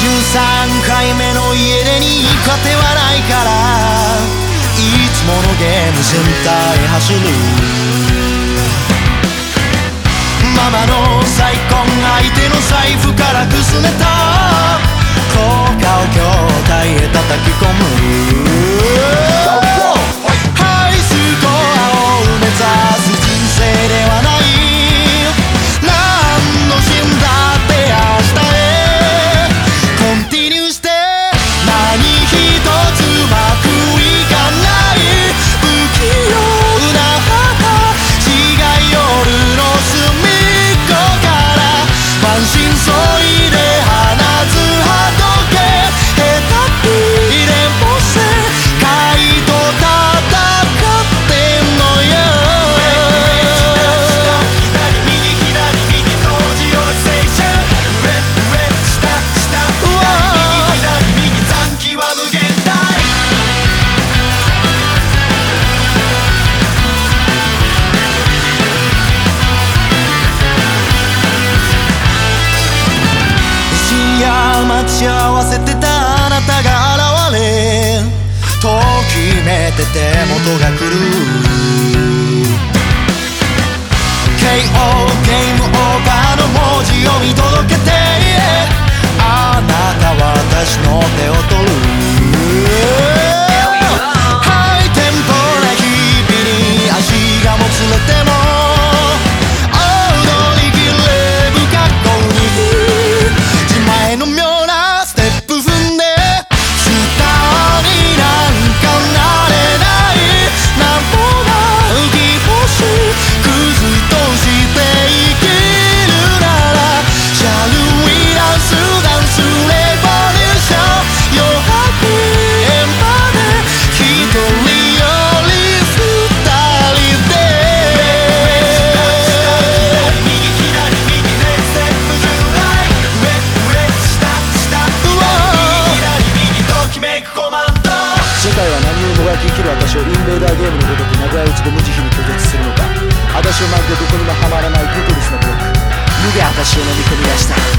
13回目の家出に勝てはないから、いつものゲームセンターへ走る。ママの再婚相手の財布からくすねた硬貨を筐体へ叩き込む。ハイスコアを目指す人生ではない。何の死んだって明日へコンティニューして何一つうまくいかない。不器用な母血が夜の隅っこから満身創痍で放つ波時計。下手っぴでも世界と戦ってんのよ。左右左右同時よセイション上上下下左右右残機は無限大。深夜待ち合わせてたあなたが現れ、ときめて手元が来る。 KO ゲームオーバーの文字を見届けて、あなたは私の手を取る。ハイテンポな日々に足がもつれても踊りきれ不格好に自前の妙なステップ踏んでスターになんかなれない。なんもない気星くずとして生きるなら Shall we dance dance revolution 夜明けまで一人より二人で右左右でステップ10来上上下下右左右ときめくコマンド。 世界は何をもがき生きる私をインベーダーゲームのごとく殴り打ちで無慈悲に拒絶するのか。私をまるでどこにもはまらないテトリスのブロック無で私を飲み込み出した。